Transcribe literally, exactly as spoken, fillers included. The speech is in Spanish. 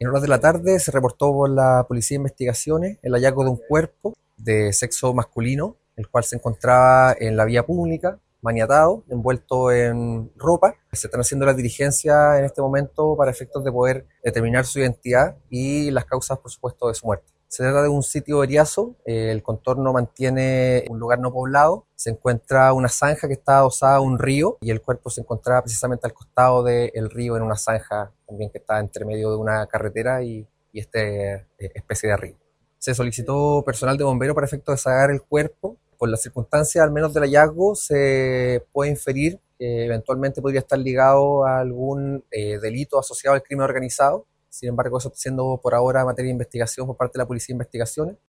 En horas de la tarde se reportó por la Policía de Investigaciones el hallazgo de un cuerpo de sexo masculino, el cual se encontraba en la vía pública, maniatado, envuelto en ropa. Se están haciendo las diligencias en este momento para efectos de poder determinar su identidad y las causas, por supuesto, de su muerte. Se trata de un sitio eriazo, eh, el contorno mantiene un lugar no poblado, se encuentra una zanja que está adosada a un río y el cuerpo se encontraba precisamente al costado del río en una zanja también que está entre medio de una carretera y, y este eh, especie de río. Se solicitó personal de bombero para efecto de sacar el cuerpo. Por las circunstancias, al menos del hallazgo, se puede inferir que eventualmente podría estar ligado a algún eh, delito asociado al crimen organizado. Sin embargo, eso está siendo por ahora materia de investigación por parte de la Policía de Investigaciones.